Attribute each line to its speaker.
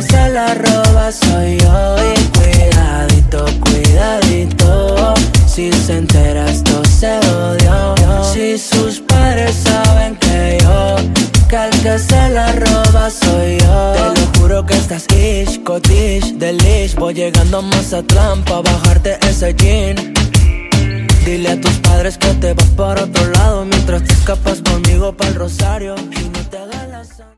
Speaker 1: se la roba soy yo. Y cuidadito, cuidadito, si se entera esto se odió. Si sus padres saben que el que se la roba soy yo. Te lo juro que estás ish, cotish, delish. Voy llegando a Mazatlán pa' bajarte ese jean. Dile a tus padres que te vas por otro lado mientras te escapas conmigo pa'l Rosario y no te hagas la